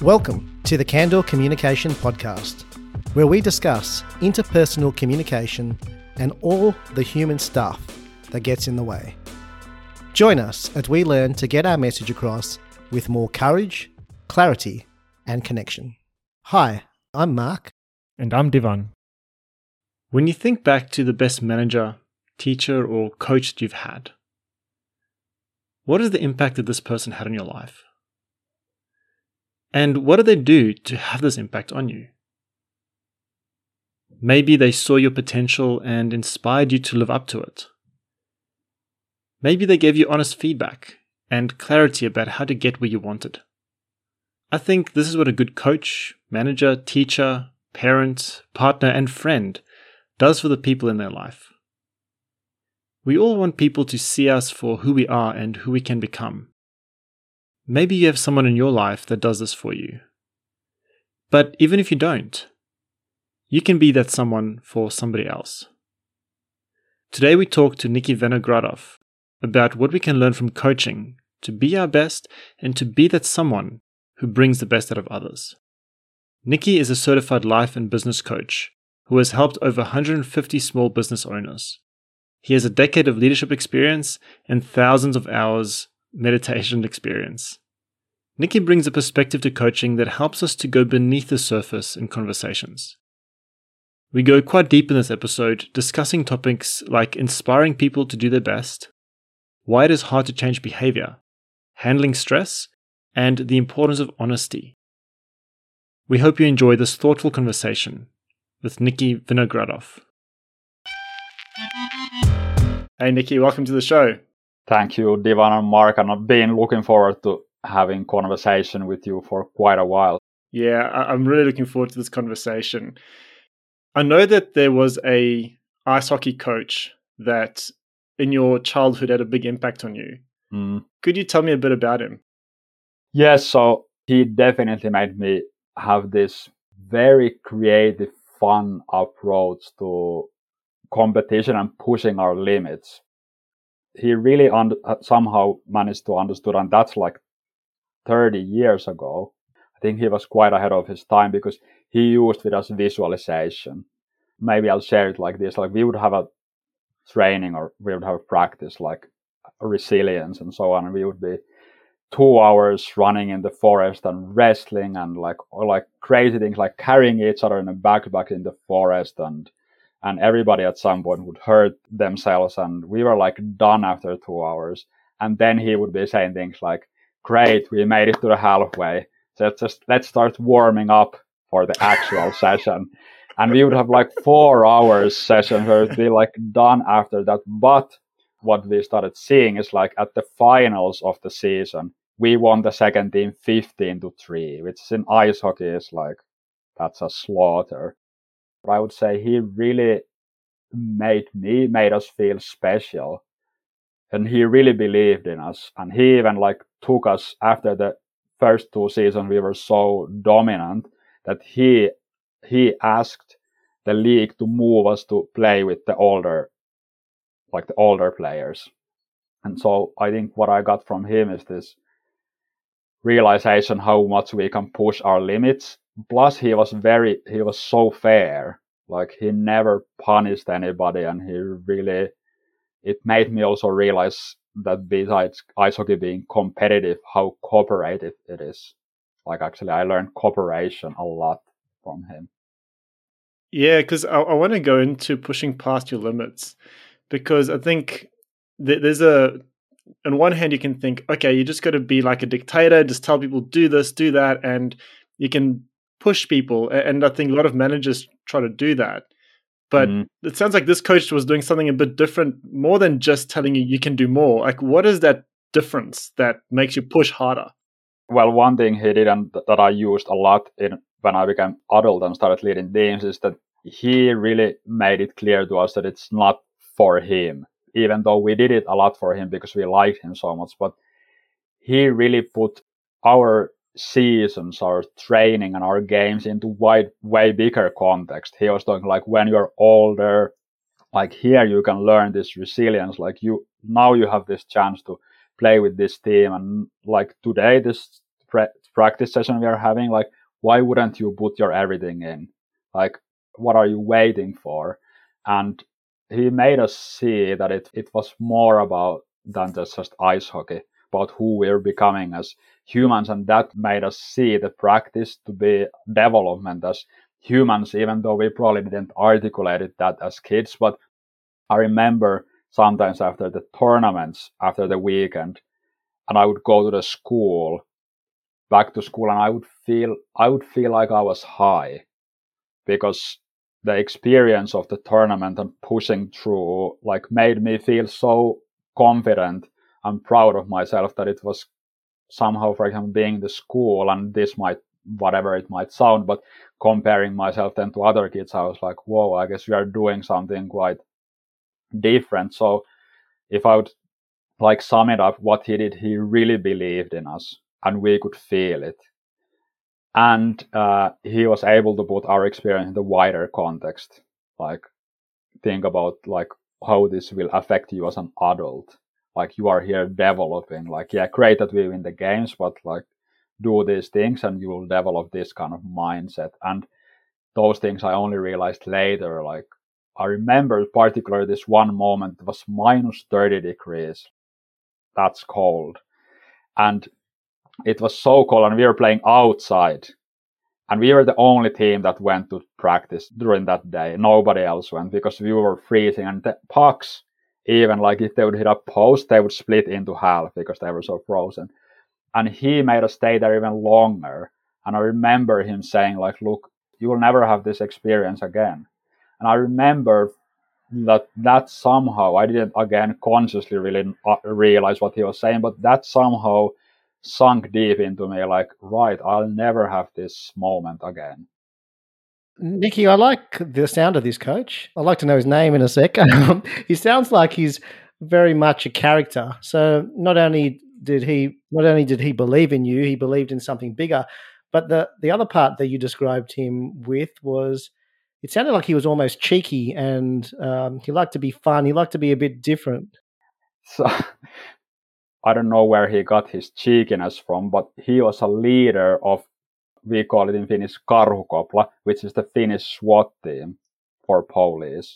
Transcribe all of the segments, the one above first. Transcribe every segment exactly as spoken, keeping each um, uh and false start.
Welcome to the Candor Communication Podcast, where we discuss interpersonal communication and all the human stuff that gets in the way. Join us as we learn to get our message across with more courage, clarity, and connection. Hi, I'm Mark. And I'm Divan. When you think back to the best manager, teacher, or coach that you've had, what is the impact that this person had on your life? And what did they do to have this impact on you? Maybe they saw your potential and inspired you to live up to it. Maybe they gave you honest feedback and clarity about how to get where you wanted. I think this is what a good coach, manager, teacher, parent, partner, and friend does for the people in their life. We all want people to see us for who we are and who we can become. Maybe you have someone in your life that does this for you. But even if you don't, you can be that someone for somebody else. Today we talk to Nikki Vinogradov about what we can learn from coaching to be our best and to be that someone who brings the best out of others. Nikki is a certified life and business coach who has helped over one hundred fifty small business owners. He has a decade of leadership experience and thousands of hours meditation experience. Nikki brings a perspective to coaching that helps us to go beneath the surface in conversations. We go quite deep in this episode, discussing topics like inspiring people to do their best, why it is hard to change behavior, handling stress, and the importance of honesty. We hope you enjoy this thoughtful conversation with Nikki Vinogradov. Hey Nikki, welcome to the show. Thank you, Divan and Mark, and I've been looking forward to having conversation with you for quite a while. Yeah, I'm really looking forward to this conversation. I know that there was a ice hockey coach that in your childhood had a big impact on you. Mm. Could you tell me a bit about him? Yes, so he definitely made me have this very creative, fun approach to competition and pushing our limits. He really un- somehow managed to understand, and that's like thirty years ago. I think he was quite ahead of his time because he used with us visualization. Maybe I'll share it like this. Like we would have a training or we would have a practice like resilience and so on. And we would be two hours running in the forest and wrestling and like or like crazy things like carrying each other in a backpack in the forest and and everybody at some point would hurt themselves and we were like done after two hours. And then he would be saying things like, great, we made it to the halfway. So let's just, let's start warming up for the actual session. And we would have like four hours session where it would be like done after that. But what we started seeing is like at the finals of the season, we won the second team fifteen to three, which in ice hockey is like, that's a slaughter. I would say he really made me, made us feel special. And he really believed in us. And he even like took us after the first two seasons, we were so dominant that he, he asked the league to move us to play with the older, like the older players. And so I think what I got from him is this realization how much we can push our limits. Plus he was very, he was so fair. Like he never punished anybody and he really, it made me also realize that besides ice hockey being competitive, how cooperative it is. Like actually I learned cooperation a lot from him. Yeah, because I, I want to go into pushing past your limits because I think th- there's a, on one hand you can think, okay, you just got to be like a dictator, just tell people do this, do that, and you can push people. And I think a lot of managers try to do that. But mm. it sounds like this coach was doing something a bit different, more than just telling you you can do more. Like, what is that difference that makes you push harder? Well, one thing he did and that I used a lot in when I became adult and started leading teams is that he really made it clear to us that it's not for him, even though we did it a lot for him because we liked him so much. But he really put our seasons, our training and our games into wide, way bigger context. He was talking like when you're older, like here you can learn this resilience. Like you, now you have this chance to play with this team. And like today, this practice session we are having, like, why wouldn't you put your everything in? Like, what are you waiting for? And he made us see that it, it was more about than just, just ice hockey, about who we're becoming as humans. And that made us see the practice to be development as humans, even though we probably didn't articulate it that as kids. But I remember sometimes after the tournaments, after the weekend, and I would go to the school, back to school, and I would feel I would feel like I was high, because the experience of the tournament and pushing through like made me feel so confident and proud of myself that it was somehow, for example, being in the school, and this might, whatever it might sound, but comparing myself then to other kids, I was like, whoa, I guess we are doing something quite different. So if I would like sum it up, what he did, he really believed in us and we could feel it. And uh, he was able to put our experience in the wider context. Like, think about like how this will affect you as an adult. Like, you are here developing. Like, yeah, great that we win the games, but like, do these things and you will develop this kind of mindset. And those things I only realized later. Like, I remember particularly this one moment. It was minus thirty degrees. That's cold. And it was so cold, and we were playing outside. And we were the only team that went to practice during that day. Nobody else went because we were freezing. And the pucks, even like if they would hit a post, they would split into half because they were so frozen. And he made us stay there even longer. And I remember him saying, like, look, you will never have this experience again. And I remember that that somehow, I didn't, again, consciously really realize what he was saying, but that somehow sunk deep into me, like, right, I'll never have this moment again. Nicky, I like the sound of this coach. I'd like to know his name in a sec. He sounds like he's very much a character. So not only did he not only did he believe in you, he believed in something bigger. But the, the other part that you described him with was, it sounded like he was almost cheeky, and um, he liked to be fun. He liked to be a bit different. So I don't know where he got his cheekiness from, but he was a leader of, we call it in Finnish, Karhukopla, which is the Finnish SWAT team for police.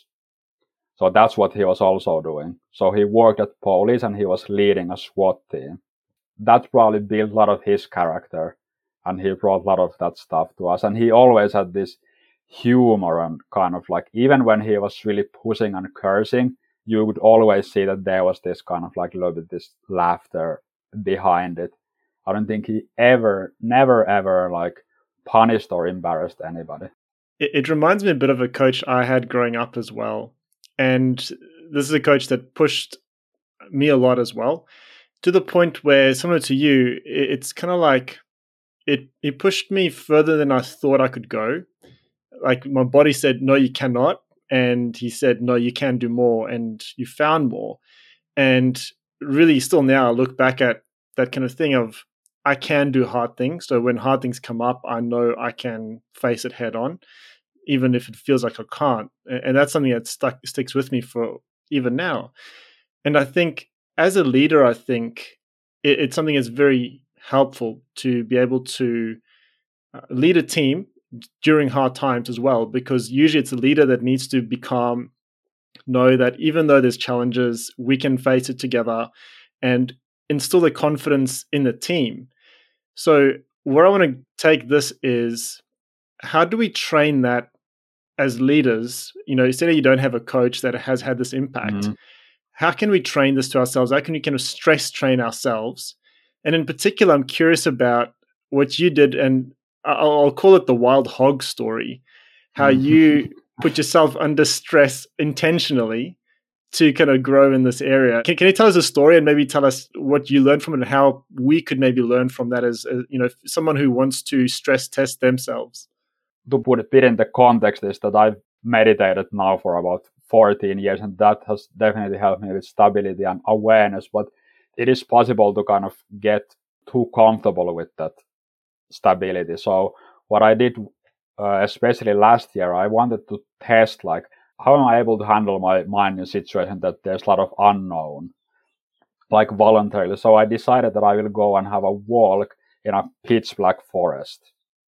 So that's what he was also doing. So he worked at police and he was leading a SWAT team. That probably built a lot of his character, and he brought a lot of that stuff to us. And he always had this humor, and kind of like, even when he was really pushing and cursing, you would always see that there was this kind of like a little bit this laughter behind it. I don't think he ever, never, ever like punished or embarrassed anybody. It, it reminds me a bit of a coach I had growing up as well. And this is a coach that pushed me a lot as well, to the point where, similar to you, it, it's kind of like it, it pushed me further than I thought I could go. Like, my body said, no, you cannot. And he said, no, you can do more. And you found more. And really, still now, I look back at that kind of thing of, I can do hard things. So when hard things come up, I know I can face it head on, even if it feels like I can't. And that's something that stuck sticks with me for even now. And I think as a leader, I think it, it's something that's very helpful to be able to lead a team during hard times as well, because usually it's a leader that needs to be calm, know that even though there's challenges, we can face it together, and instill the confidence in the team. So where I want to take this is, how do we train that as leaders? You know, instead of you don't have a coach that has had this impact, mm-hmm. how can we train this to ourselves? How can we kind of stress train ourselves? And in particular, I'm curious about what you did, and I'll call it the wild hog story, how you put yourself under stress intentionally to kind of grow in this area. Can, can you tell us a story and maybe tell us what you learned from it and how we could maybe learn from that as, as you know, someone who wants to stress test themselves? To put it in the context is that I've meditated now for about fourteen years, and that has definitely helped me with stability and awareness, but it is possible to kind of get too comfortable with that stability. So what I did, uh, especially last year, I wanted to test, like, how am I able to handle my mind in a situation that there's a lot of unknown, like voluntarily. So I decided that I will go and have a walk in a pitch black forest.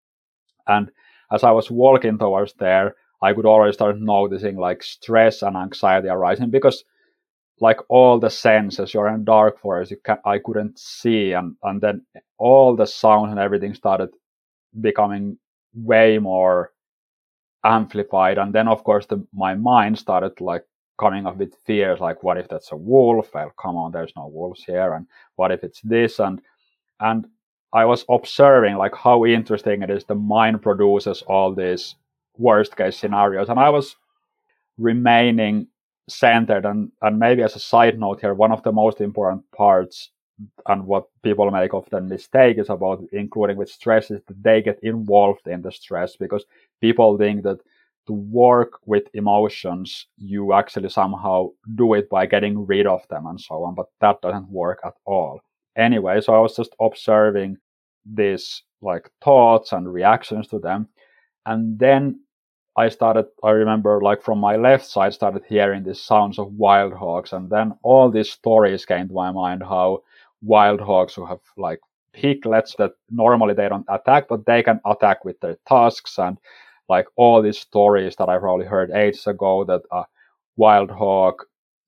And as I was walking towards there, I could already start noticing like stress and anxiety arising, because like all the senses, you're in a dark forest, you can, I couldn't see, and, and then all the sounds and everything started becoming way more amplified. And then of course the, my mind started like coming up with fears, like what if that's a wolf? Well, come on, there's no wolves here. And what if it's this? And and I was observing like how interesting it is the mind produces all these worst case scenarios, and I was remaining centered. And, and maybe as a side note here, one of the most important parts and what people make often mistake is about including with stress is that they get involved in the stress, because people think that to work with emotions, you actually somehow do it by getting rid of them and so on, but that doesn't work at all. Anyway, so I was just observing these like thoughts and reactions to them. And then I started, I remember like from my left side, started hearing these sounds of wild hogs. And then all these stories came to my mind, how wild hogs who have like piglets that normally they don't attack, but they can attack with their tusks, and like all these stories that I probably heard ages ago, that a wild hog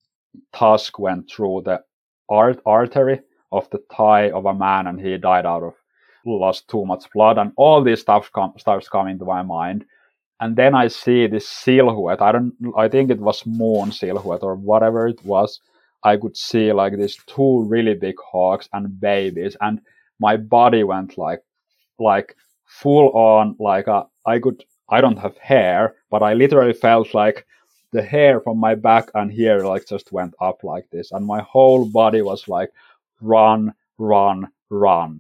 tusk went through the art- artery of the thigh of a man and he died out of, lost too much blood, and all this stuff com- starts coming to my mind. And then I see this silhouette. I don't, I think it was moon silhouette or whatever it was. I could see like these two really big hogs and babies, and my body went like, like full on, like a, I could, I don't have hair, but I literally felt like the hair from my back and here like just went up like this. And my whole body was like, run, run, run.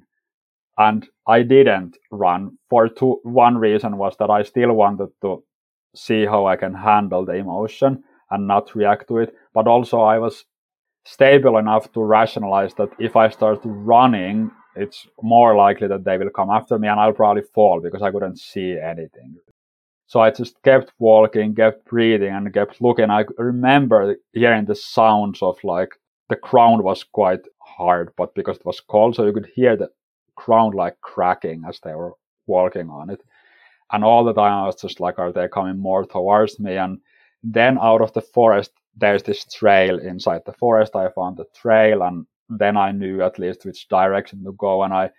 And I didn't run for two, one reason was that I still wanted to see how I can handle the emotion and not react to it. But also I was stable enough to rationalize that if I start running, it's more likely that they will come after me and I'll probably fall because I couldn't see anything. So I just kept walking, kept breathing and kept looking. I remember hearing the sounds of like the ground was quite hard, but because it was cold, so you could hear the ground like cracking as they were walking on it. And all the time I was just like, are they coming more towards me? And then out of the forest, there's this trail inside the forest. I found the trail, and then I knew at least which direction to go. And I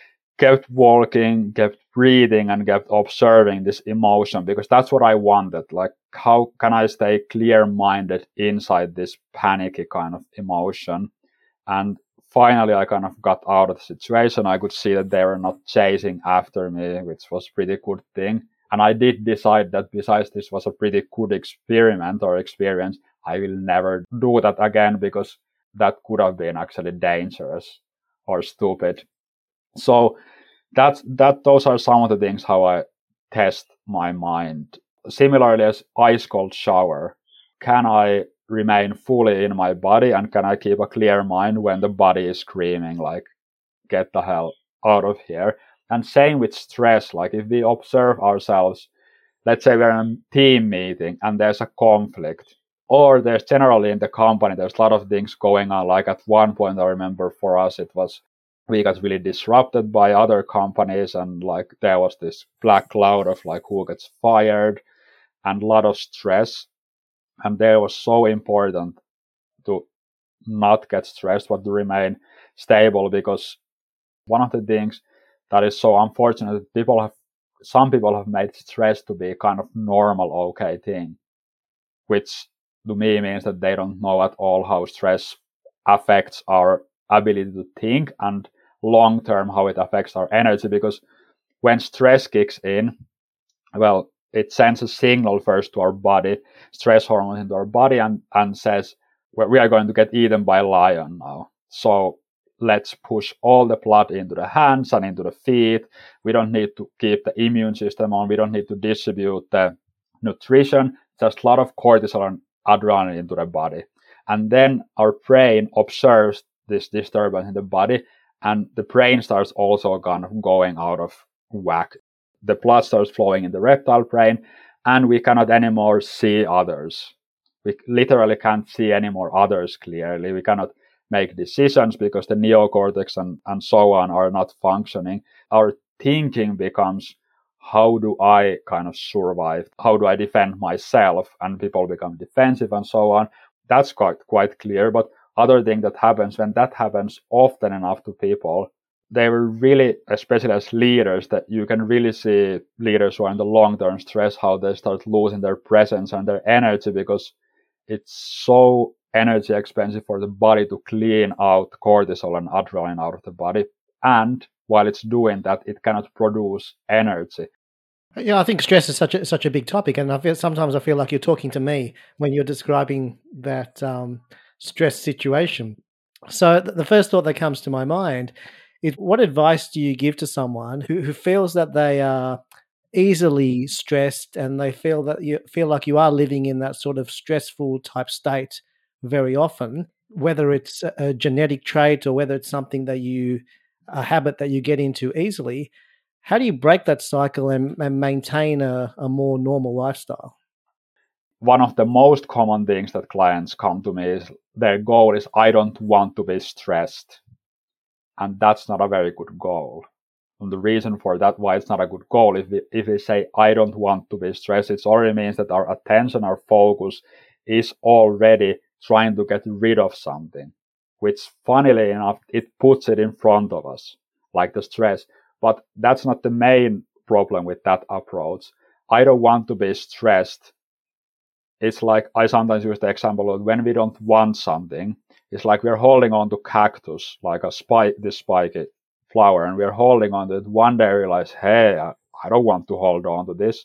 kept walking, kept breathing, and kept observing this emotion, because that's what I wanted. Like, how can I stay clear-minded inside this panicky kind of emotion? And finally, I kind of got out of the situation. I could see that they were not chasing after me, which was a pretty good thing. And I did decide that besides this was a pretty good experiment or experience, I will never do that again, because that could have been actually dangerous or stupid. So that's, that, those are some of the things how I test my mind. Similarly as ice cold shower, can I remain fully in my body and can I keep a clear mind when the body is screaming like, get the hell out of here? And same with stress. Like if we observe ourselves, let's say we're in a team meeting and there's a conflict, or there's generally in the company, there's a lot of things going on. Like at one point, I remember for us, it was, we got really disrupted by other companies, and like there was this black cloud of like who gets fired and a lot of stress. And there was so important to not get stressed, but to remain stable, because one of the things that is so unfortunate, people have, some people have made stress to be kind of normal, okay thing, which to me means that they don't know at all how stress affects our ability to think and long term how it affects our energy. Because when stress kicks in, well, it sends a signal first to our body, stress hormones into our body, and, and says, well, we are going to get eaten by a lion now. So let's push all the blood into the hands and into the feet. We don't need to keep the immune system on. We don't need to distribute the nutrition. Just a lot of cortisol and adrenaline into the body. And then our brain observes this disturbance in the body, and the brain starts also kind of going out of whack. The blood starts flowing in the reptile brain, and we cannot anymore see others. We literally can't see anymore others clearly. We cannot make decisions because the neocortex and, and so on are not functioning. Our thinking becomes, how do I kind of survive? How do I defend myself? And people become defensive and so on. That's quite quite clear. But other thing that happens when that happens often enough to people, they were really, especially as leaders, that you can really see leaders who are in the long-term stress, how they start losing their presence and their energy because it's so energy expensive for the body to clean out cortisol and adrenaline out of the body. And while it's doing that, it cannot produce energy. Yeah, I think stress is such a such a big topic, and I feel sometimes I feel like you're talking to me when you're describing that um, stress situation. So th- the first thought that comes to my mind is, what advice do you give to someone who, who feels that they are easily stressed and they feel that you feel like you are living in that sort of stressful type state very often, whether it's a, a genetic trait or whether it's something that you a habit that you get into easily? How do you break that cycle and, and maintain a, a more normal lifestyle? One of the most common things that clients come to me is their goal is, I don't want to be stressed. And that's not a very good goal. And the reason for that, why it's not a good goal, if we, if we say, I don't want to be stressed, it already means that our attention, our focus is already trying to get rid of something, which funnily enough, it puts it in front of us, like the stress. But that's not the main problem with that approach. I don't want to be stressed. It's like, I sometimes use the example of when we don't want something, it's like we're holding on to cactus, like a spike, this spiky flower, and we're holding on to it. One day realize, hey, I, I don't want to hold on to this.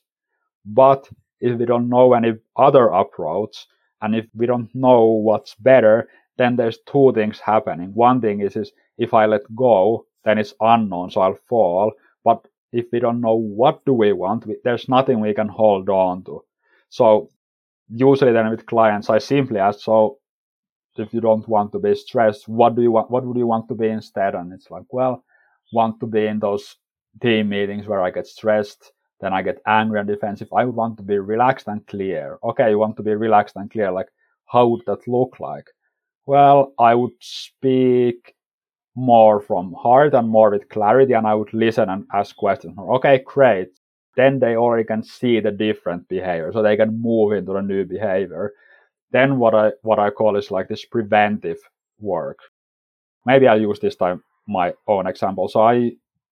But if we don't know any other approach, and if we don't know what's better, then there's two things happening. One thing is, is if I let go, then it's unknown, so I'll fall. But if we don't know what do we want, we, there's nothing we can hold on to. So usually then with clients, I simply ask, so if you don't want to be stressed, what do you want? What would you want to be instead? And it's like, well, want to be in those team meetings where I get stressed, then I get angry and defensive. I would want to be relaxed and clear. Okay, you want to be relaxed and clear. Like, how would that look like? Well, I would speak more from heart and more with clarity, and I would listen and ask questions. Okay, great. Then they already can see the different behavior, so they can move into the new behavior. Then what I what I call is like this preventive work. Maybe I use this time my own example. So I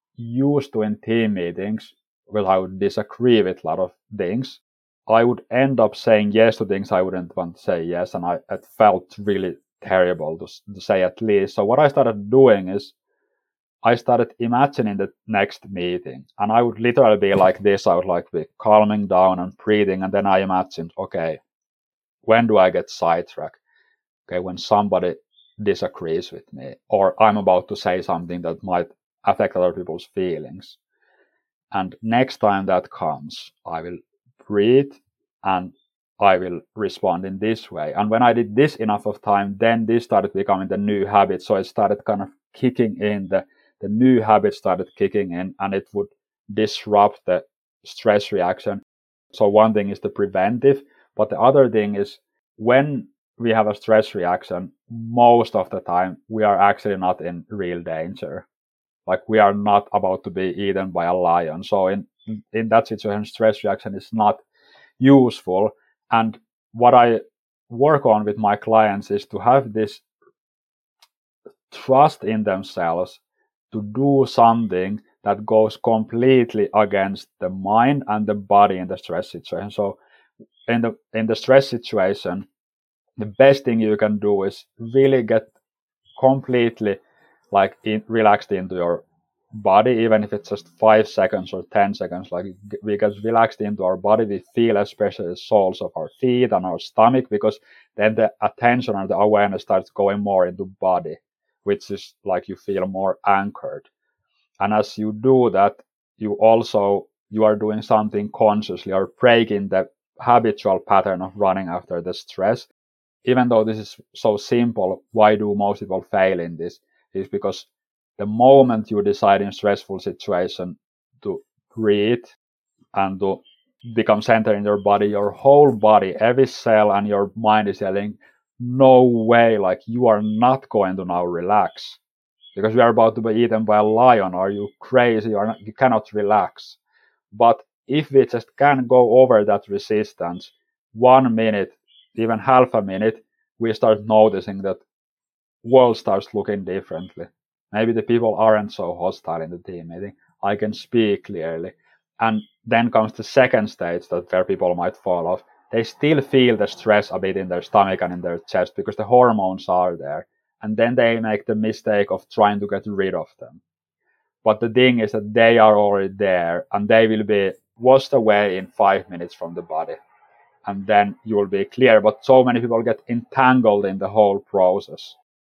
used to in team meetings, well, I would disagree with a lot of things. I would end up saying yes to things I wouldn't want to say yes, and I it felt really terrible to, to say at least. So what I started doing is I started imagining the next meeting, and I would literally be like this. I would like be calming down and breathing, and then I imagined, okay, when do I get sidetracked? Okay, when somebody disagrees with me, or I'm about to say something that might affect other people's feelings. And next time that comes, I will breathe and I will respond in this way. And when I did this enough of time, then this started becoming the new habit. So it started kind of kicking in, the, the new habit started kicking in, and it would disrupt the stress reaction. So one thing is the preventive, but the other thing is when we have a stress reaction, most of the time we are actually not in real danger. Like we are not about to be eaten by a lion. So in, in that situation, stress reaction is not useful. And what I work on with my clients is to have this trust in themselves to do something that goes completely against the mind and the body in the stress situation. So in the in the stress situation, the best thing you can do is really get completely like in, relaxed into your body, even if it's just five seconds or ten seconds. Like we get relaxed into our body, we feel especially the soles of our feet and our stomach, because then the attention and the awareness starts going more into body, which is like you feel more anchored. And as you do that, you also you are doing something consciously, or breaking the habitual pattern of running after the stress. Even though this is so simple, why do most people fail in this? Is because the moment you decide in stressful situation to breathe and to become centered in your body, your whole body, every cell and your mind is yelling, no way, like you are not going to now relax because we are about to be eaten by a lion. Are you crazy? You, are not, you cannot relax. But if we just can go over that resistance, one minute, even half a minute, we start noticing that world starts looking differently. Maybe the people aren't so hostile in the team meeting. I can speak clearly. And then comes the second stage that where people might fall off. They still feel the stress a bit in their stomach and in their chest because the hormones are there. And then they make the mistake of trying to get rid of them. But the thing is that they are already there and they will be washed away in five minutes from the body. And then you will be clear. But so many people get entangled in the whole process.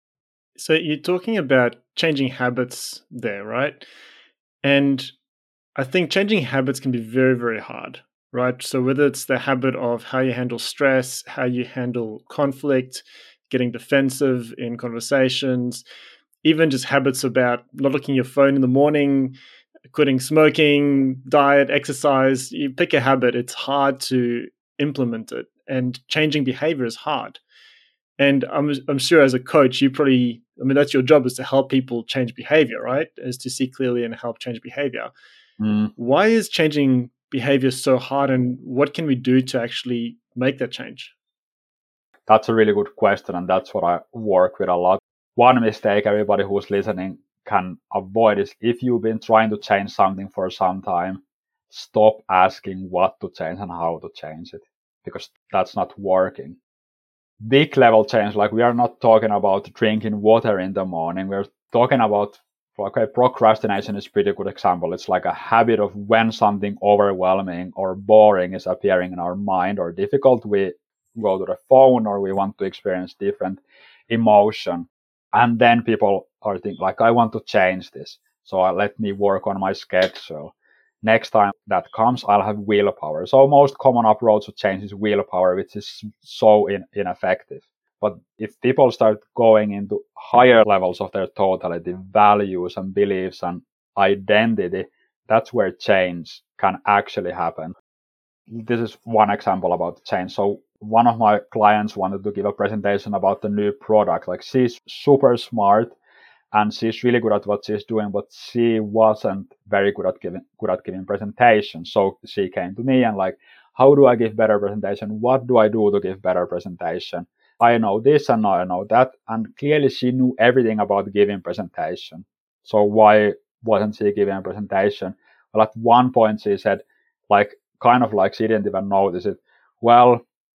So you're talking about changing habits there, right? And I think changing habits can be very, very hard, right? So whether it's the habit of how you handle stress, how you handle conflict, getting defensive in conversations, even just habits about not looking at your phone in the morning, quitting smoking, diet, exercise, you pick a habit, it's hard to implement it. And changing behavior is hard. And I'm I'm sure as a coach, you probably, I mean, that's your job, is to help people change behavior, right? Is to see clearly and help change behavior. Mm. Why is changing behavior so hard, and what can we do to actually make that change? That's a really good question, and that's what I work with a lot. One mistake everybody who's listening can avoid is if you've been trying to change something for some time, stop asking what to change and how to change it, because that's not working. Big level change, like we are not talking about drinking water in the morning. We're talking about, okay, procrastination is a pretty good example. It's like a habit of when something overwhelming or boring is appearing in our mind or difficult, we go to the phone or we want to experience different emotion. And then people are thinking like, I want to change this. So let me work on my schedule. Next time that comes, I'll have willpower. So most common approach to change is willpower, which is so in, ineffective. But if people start going into higher levels of their totality, values and beliefs and identity, that's where change can actually happen. This is one example about change. So one of my clients wanted to give a presentation about the new product. Like she's super smart and she's really good at what she's doing, but she wasn't very good at giving good at giving presentations. So she came to me and like, how do I give better presentation? What do I do to give better presentation? I know this and I know that. And clearly she knew everything about giving presentation. So why wasn't she giving a presentation? Well, at one point she said, like, kind of like she didn't even notice it. Well,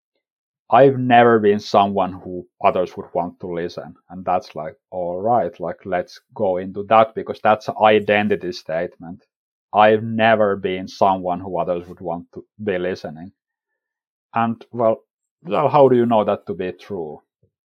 I've never been someone who others would want to listen. And that's like, all right, like, let's go into that because that's an identity statement. I've never been someone who others would want to be listening. And well, well how do you know that to be true?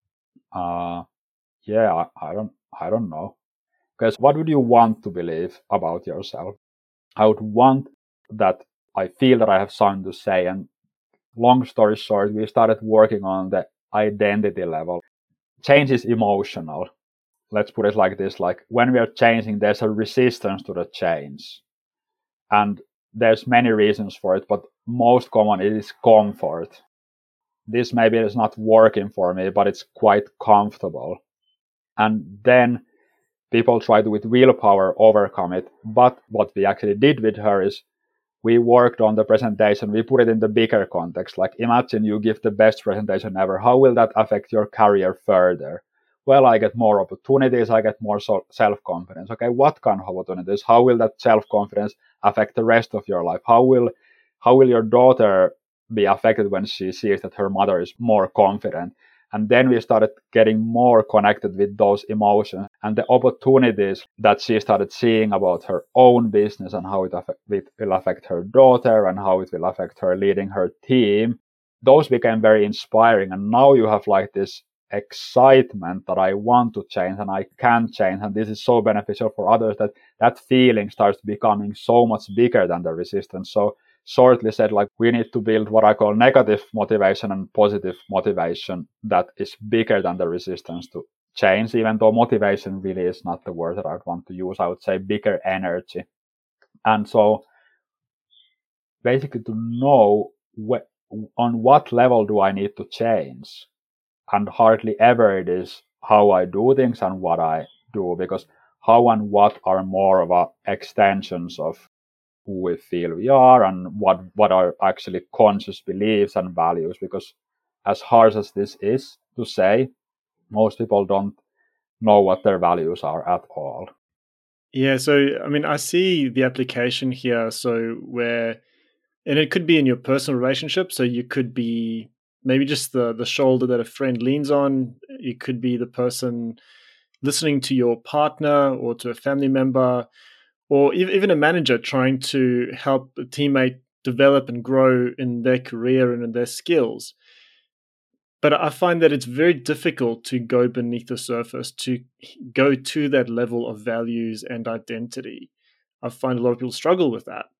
Uh, yeah, I, I don't, I don't know. Because what would you want to believe about yourself? I would want that I feel that I have something to say. And long story short, we started working on the identity level. Change is emotional. Let's put it like this. Like when we are changing, there's a resistance to the change. And there's many reasons for it, but most common it is comfort. This maybe is not working for me, but it's quite comfortable. And then people try to, with willpower, overcome it. But what we actually did with her is we worked on the presentation. We put it in the bigger context. Like imagine you give the best presentation ever. How will that affect your career further? Well, I get more opportunities. I get more so self-confidence. Okay, what kind of opportunities? How will that self-confidence affect the rest of your life? How will, how will your daughter be affected when she sees that her mother is more confident? And then we started getting more connected with those emotions and the opportunities that she started seeing about her own business and how it, affect, it will affect her daughter and how it will affect her leading her team. Those became very inspiring. And now you have like this excitement that I want to change and I can change. And this is so beneficial for others that that feeling starts becoming so much bigger than the resistance. So shortly said, like we need to build what I call negative motivation and positive motivation that is bigger than the resistance to change, even though motivation really is not the word that I would want to use. I would say bigger energy. And so basically to know wh- on what level do I need to change? and hardly ever it is how I do things and what I do, because how and what are more of a extensions of who we feel we are and what, what are actually conscious beliefs and values. Because as harsh as this is to say, most people don't know what their values are at all. Yeah, so I mean, I see the application here. So where, and it could be in your personal relationship. So you could be maybe just the the shoulder that a friend leans on. You could be the person listening to your partner or to a family member, or even a manager trying to help a teammate develop and grow in their career and in their skills. But I find that it's very difficult to go beneath the surface, to go to that level of values and identity. I find a lot of people struggle with that.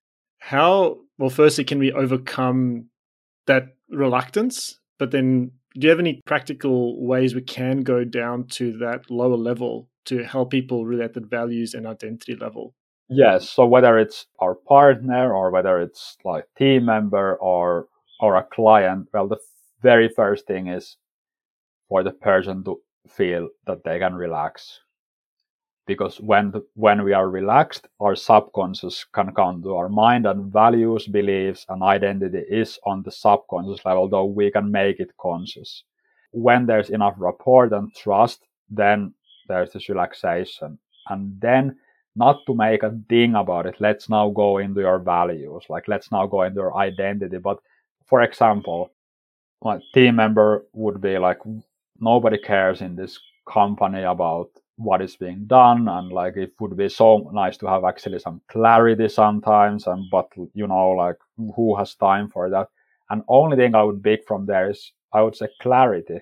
How, well, firstly, can we overcome that reluctance? But then do you have any practical ways we can go down to that lower level to help people really at the values and identity level? Yes. So whether it's our partner or whether it's like team member or or a client, well, the very first thing is for the person to feel that they can relax. Because when the, when we are relaxed, our subconscious can come to our mind, and values, beliefs, and identity is on the subconscious level, though we can make it conscious. When there's enough rapport and trust, then there's this relaxation. And then not to make a thing about it, let's now go into your values, like let's now go into your identity. But for example, my team member would be like, nobody cares in this company about what is being done, and like it would be so nice to have actually some clarity sometimes, and but you know, like who has time for that? And only thing I would pick from there is I would say clarity.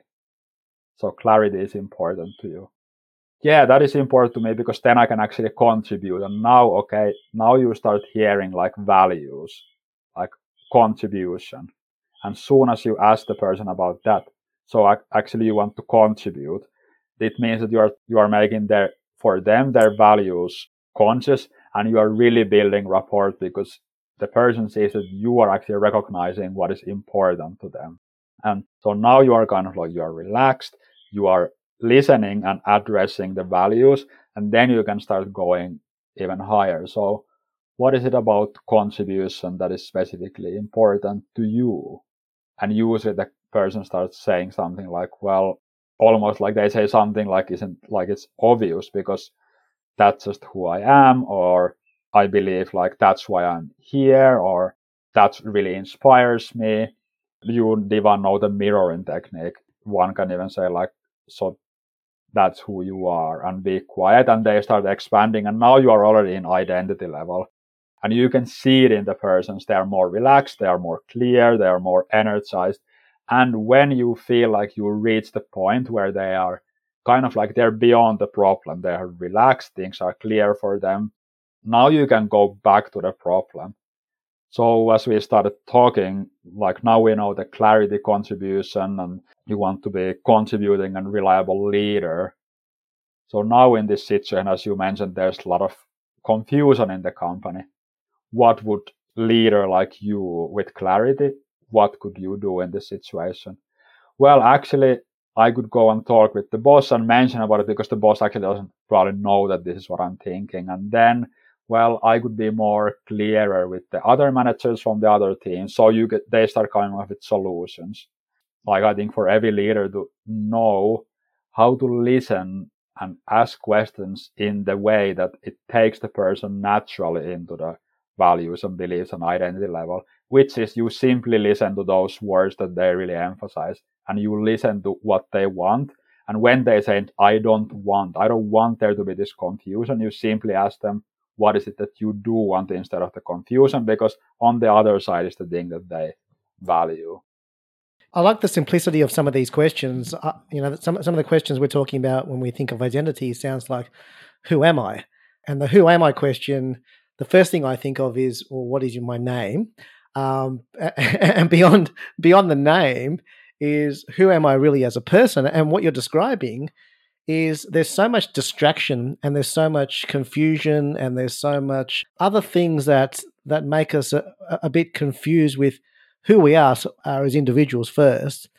So clarity is important to you. Yeah, that is important to me, because then I can actually contribute. And now, okay, now you start hearing like values, like contribution. And soon as you ask the person about that, so actually you want to contribute, it means that you are you are making their for them their values conscious, and you are really building rapport, because the person sees that you are actually recognizing what is important to them. And so now you are kind of like, you are relaxed, you are listening and addressing the values, and then you can start going even higher. So what is it about contribution that is specifically important to you? And usually the person starts saying something like, well, almost like they say something like isn't like it's obvious, because that's just who I am, or I believe like that's why I'm here, or that really inspires me. You even know the mirroring technique. One can even say like, so that's who you are, and be quiet, and they start expanding, and now you are already in identity level. And you can see it in the persons. They are more relaxed, they are more clear, they are more energized. And when you feel like you reach the point where they are kind of like they're beyond the problem, they are relaxed, things are clear for them, now you can go back to the problem. So as we started talking, like now we know the clarity, contribution, and you want to be contributing and reliable leader. So now in this situation, as you mentioned, there's a lot of confusion in the company. What would leader like you with clarity, what could you do in this situation? Well, actually, I could go and talk with the boss and mention about it, because the boss actually doesn't probably know that this is what I'm thinking. And then, well, I could be more clearer with the other managers from the other teams. So you get, they start coming up with solutions. Like I think for every leader to know how to listen and ask questions in the way that it takes the person naturally into the values and beliefs and identity level, which is you simply listen to those words that they really emphasize, and you listen to what they want. And when they say, I don't want, I don't want there to be this confusion, you simply ask them, what is it that you do want instead of the confusion? Because on the other side is the thing that they value. I like the simplicity of some of these questions. Uh, you know, some some of the questions we're talking about when we think of identity sounds like, who am I? And the who am I question, the first thing I think of is, well, what is my name? Um, and beyond beyond the name is, who am I really as a person? And what you're describing is there's so much distraction, and there's so much confusion, and there's so much other things that that make us a, a bit confused with who we are, are as individuals first,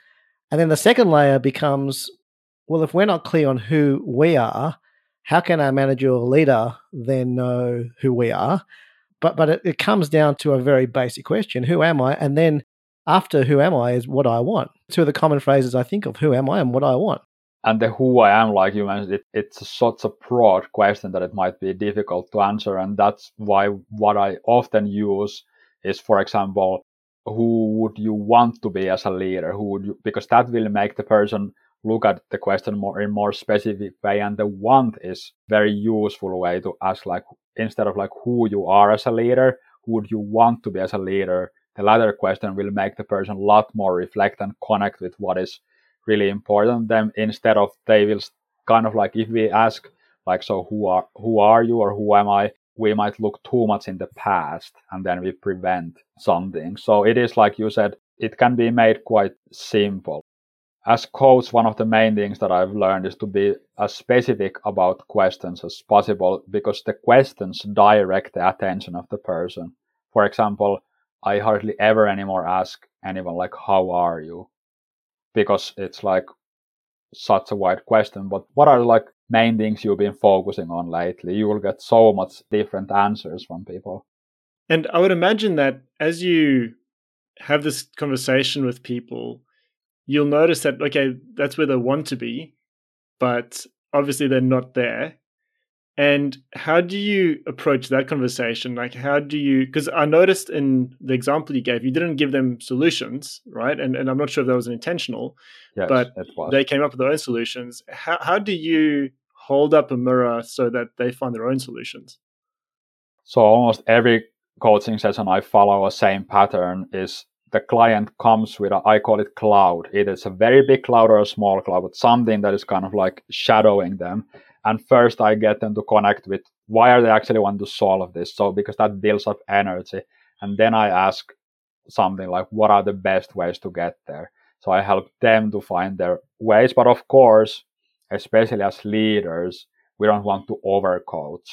And then the second layer becomes, well, if we're not clear on who we are, how can our manager or leader then know who we are? But but it, it comes down to a very basic question: who am I? And then after who am I is what I want. Two of the common phrases I think of: who am I and what I want. And the who I am, like you mentioned, it, it's such a broad question that it might be difficult to answer. And that's why what I often use is, for example, who would you want to be as a leader? Who would you, because that will make the person look at the question more in more specific way. And the want is very useful way to ask, like, instead of like who you are as a leader, who would you want to be as a leader? The latter question will make the person a lot more reflect and connect with what is really important them, instead of they will kind of like, if we ask like, so who are who are you or who am I, we might look too much in the past and then we prevent something. So it is like you said, it can be made quite simple. As coach, one of the main things that I've learned is to be as specific about questions as possible, because the questions direct the attention of the person. For example, I hardly ever anymore ask anyone like, how are you? Because it's like such a wide question. But what are like main things you've been focusing on lately? You will get so much different answers from people. And I would imagine that as you have this conversation with people, you'll notice that, okay, that's where they want to be, but obviously they're not there. And how do you approach that conversation? Like, how do you, because I noticed in the example you gave, you didn't give them solutions, right? And and I'm not sure if that was intentional, yes, but it was. They came up with their own solutions. How how do you hold up a mirror so that they find their own solutions? So almost every coaching session I follow a same pattern is the client comes with a, I call it cloud. It is a very big cloud or a small cloud, but something that is kind of like shadowing them. And first I get them to connect with why are they actually want to solve this? So because that builds up energy. And then I ask something like, what are the best ways to get there? So I help them to find their ways. But of course, especially as leaders, we don't want to overcoach.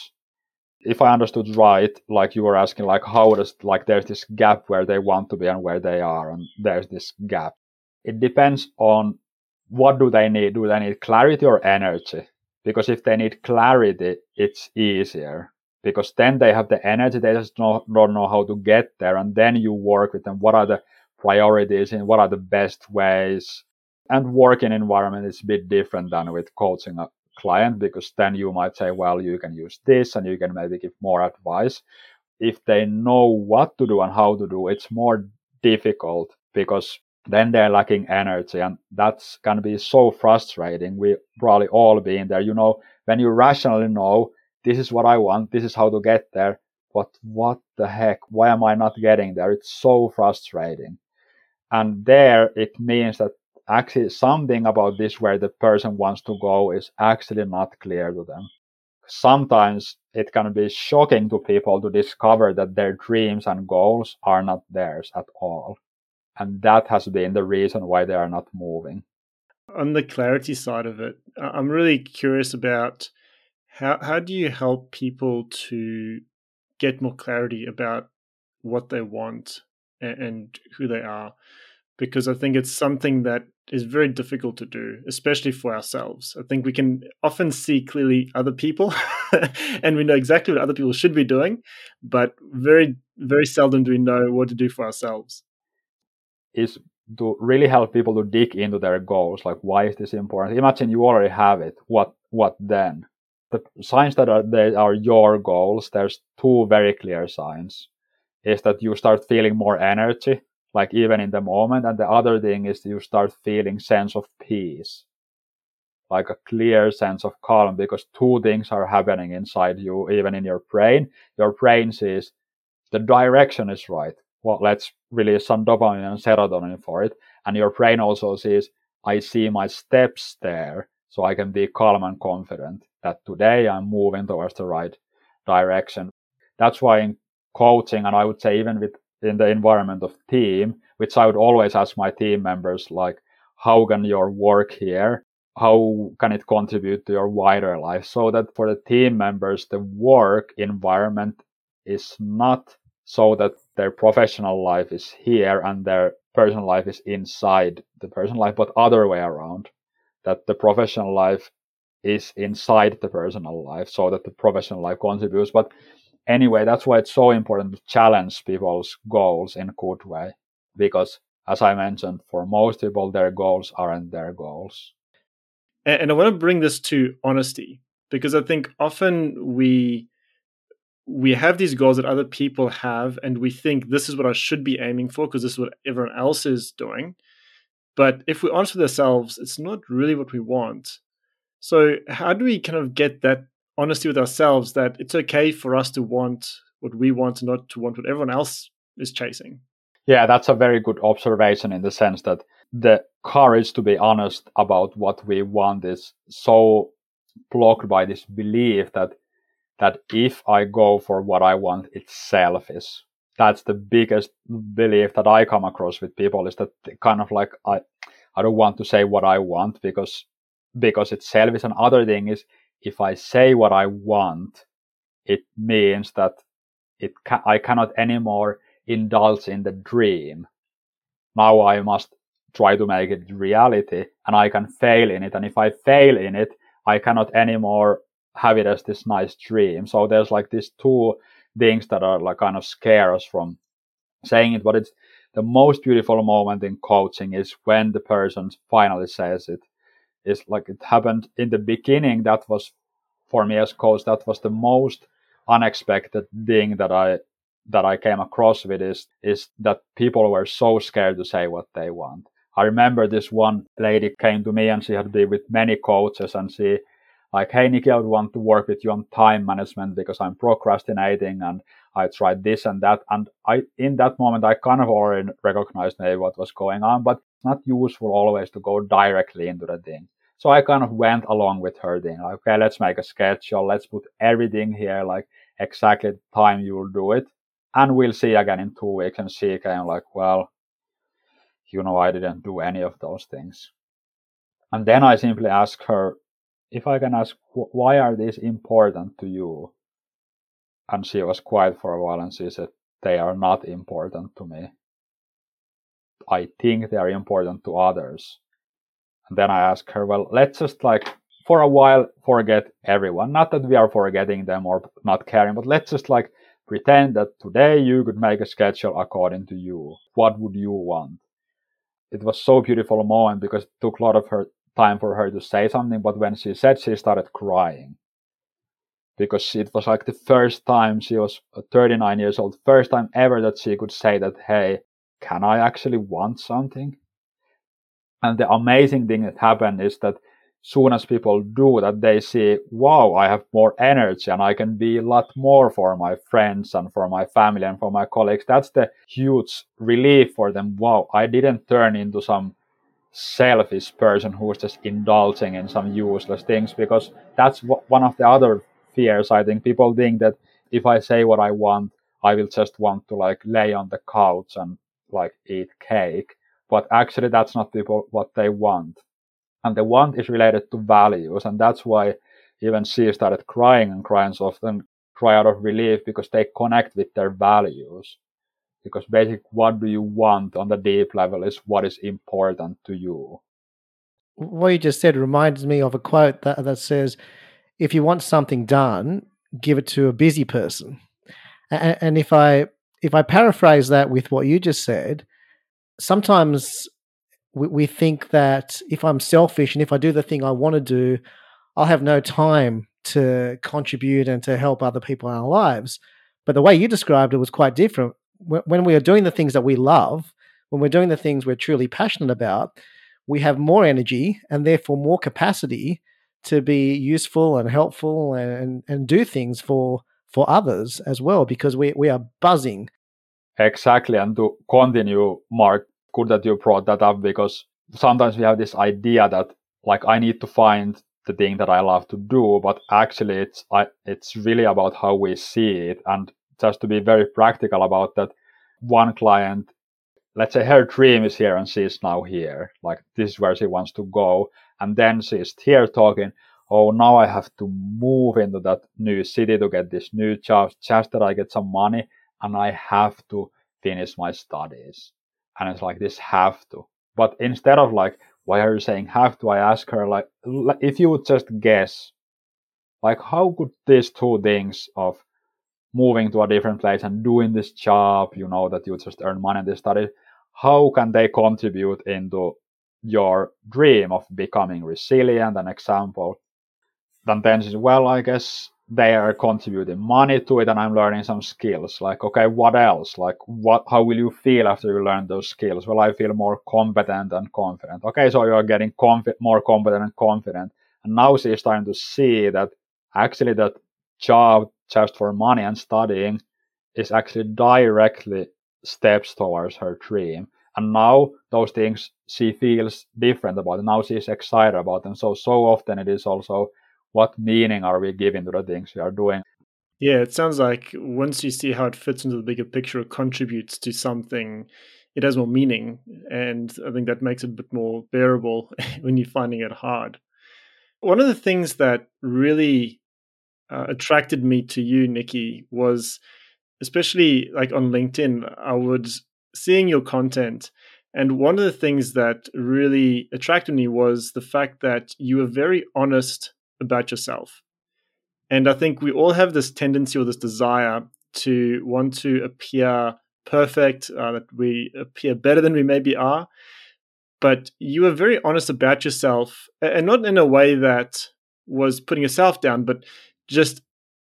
If I understood right, like you were asking, like how does, like there's this gap where they want to be and where they are, and there's this gap. It depends on what do they need. Do they need clarity or energy? Because if they need clarity, it's easier. Because then they have the energy, they just don't, don't know how to get there. And then you work with them. What are the priorities and what are the best ways? And working environment is a bit different than with coaching a client, because then you might say, well, you can use this and you can maybe give more advice. If they know what to do and how to do, it's more difficult because then they're lacking energy, and that's going to be so frustrating. We probably all been there. You know, when you rationally know this is what I want, this is how to get there, but what the heck, why am I not getting there? It's so frustrating. And there it means that actually something about this where the person wants to go is actually not clear to them. Sometimes it can be shocking to people to discover that their dreams and goals are not theirs at all. And that has been the reason why they are not moving. On the clarity side of it, I'm really curious about how how do you help people to get more clarity about what they want and, and who they are? Because I think it's something that is very difficult to do, especially for ourselves. I think we can often see clearly other people and we know exactly what other people should be doing, but very, very seldom do we know what to do for ourselves. Is to really help people to dig into their goals. Like, why is this important? Imagine you already have it. What what then? The signs that are they are your goals, there's two very clear signs. Is that you start feeling more energy, like even in the moment. And the other thing is you start feeling sense of peace, like a clear sense of calm, because two things are happening inside you, even in your brain. Your brain sees the direction is right. Well, let's release some dopamine and serotonin for it. And your brain also sees, I see my steps there, so I can be calm and confident that today I'm moving towards the right direction. That's why in coaching, and I would say even with in the environment of team, which I would always ask my team members, like, how can your work here, how can it contribute to your wider life? So that for the team members, the work environment is not so that their professional life is here and their personal life is inside the personal life, but other way around, that the professional life is inside the personal life so that the professional life contributes. But anyway, that's why it's so important to challenge people's goals in a good way, because as I mentioned, for most people, their goals aren't their goals. And I want to bring this to honesty, because I think often we we have these goals that other people have, and we think this is what I should be aiming for because this is what everyone else is doing. But if we're honest with ourselves, it's not really what we want. So how do we kind of get that honesty with ourselves that it's okay for us to want what we want and not to want what everyone else is chasing? Yeah, that's a very good observation, in the sense that the courage to be honest about what we want is so blocked by this belief that that if I go for what I want, it's selfish. That's the biggest belief that I come across with people, is that kind of like, I, I don't want to say what I want because, because it's selfish. And other thing is, if I say what I want, it means that it ca- I cannot anymore indulge in the dream. Now I must try to make it reality, and I can fail in it. And if I fail in it, I cannot anymore have it as this nice dream. So there's like these two things that are like kind of scare us from saying it. But it's the most beautiful moment in coaching is when the person finally says it. It's like it happened in the beginning. That was, for me as coach, that was the most unexpected thing that I that I came across with, is is that people were so scared to say what they want. I remember this one lady came to me, and she had been with many coaches, and she like, hey, Nikki, I would want to work with you on time management because I'm procrastinating and I tried this and that. And I, in that moment, I kind of already recognized maybe what was going on, but it's not useful always to go directly into the thing. So I kind of went along with her thing. Like, okay, let's make a schedule. Let's put everything here, like exactly the time you will do it. And we'll see again in two weeks. And she came like, well, you know, I didn't do any of those things. And then I simply asked her, if I can ask, why are these important to you? And she was quiet for a while, and she said, they are not important to me. I think they are important to others. And then I asked her, well, let's just like for a while forget everyone. Not that we are forgetting them or not caring, but let's just like pretend that today you could make a schedule according to you. What would you want? It was so beautiful a moment because it took a lot of her time for her to say something, but when she said, she started crying, because it was like the first time, she was thirty-nine years old, first time ever that she could say that, hey, can I actually want something? And the amazing thing that happened is that soon as people do that, they see, wow, I have more energy and I can be a lot more for my friends and for my family and for my colleagues. That's the huge relief for them. Wow, I didn't turn into some selfish person who's just indulging in some useless things, because that's one of the other fears. I think people think that if I say what I want, I will just want to like lay on the couch and like eat cake. But actually that's not people what they want. And the want is related to values. And that's why even she started crying, and clients often cry out of relief because they connect with their values. Because basically, what do you want on the deep level is what is important to you. What you just said reminds me of a quote that, that says, if you want something done, give it to a busy person. And, and if I if I paraphrase that with what you just said, sometimes we, we think that if I'm selfish and if I do the thing I want to do, I'll have no time to contribute and to help other people in our lives. But the way you described it was quite different. When we are doing the things that we love, when we're doing the things we're truly passionate about, we have more energy and therefore more capacity to be useful and helpful and, and do things for for others as well, because we, we are buzzing. Exactly. And to continue, Mark, good that you brought that up, because sometimes we have this idea that like I need to find the thing that I love to do, but actually it's I, it's really about how we see it. And just to be very practical about that, one client, let's say her dream is here and she's now here, like this is where she wants to go. And then she's here talking, oh, now I have to move into that new city to get this new job, just that I get some money, and I have to finish my studies. And it's like this have to. But instead of like, why are you saying have to? I ask her like, if you would just guess, like how could these two things of moving to a different place and doing this job, you know, that you just earn money and they study, how can they contribute into your dream of becoming resilient? An example. Then then she says, well, I guess they are contributing money to it and I'm learning some skills. Like, okay, what else? Like, what? How will you feel after you learn those skills? Well, I feel more competent and confident. Okay, so you're getting confi- more competent and confident. And now she's starting to see that actually that job just for money and studying is actually directly steps towards her dream. And now those things she feels different about. And now she's excited about them. So, so often it is also, what meaning are we giving to the things we are doing? Yeah, it sounds like once you see how it fits into the bigger picture, it contributes to something, it has more meaning. And I think that makes it a bit more bearable when you're finding it hard. One of the things that really uh, attracted me to you, Nikki, was especially like on LinkedIn, I was seeing your content. And one of the things that really attracted me was the fact that you were very honest about yourself. And I think we all have this tendency or this desire to want to appear perfect, uh, that we appear better than we maybe are. But you were very honest about yourself, and not in a way that was putting yourself down, but just